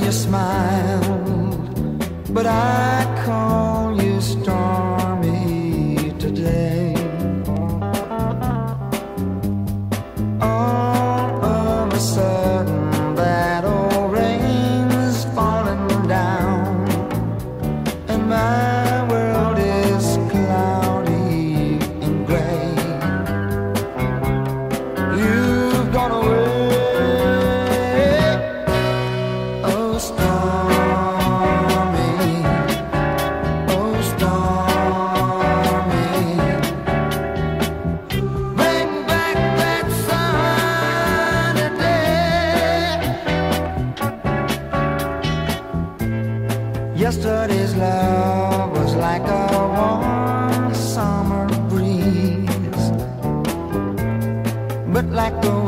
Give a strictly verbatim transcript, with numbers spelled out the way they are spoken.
you smiled, but I call you stormy today. All of a sudden that old rain's falling down, and my world is cloudy and gray. You've gone away. Oh, stormy, oh, stormy, bring back that sunny day. Yesterday's love was like a warm summer breeze, but like the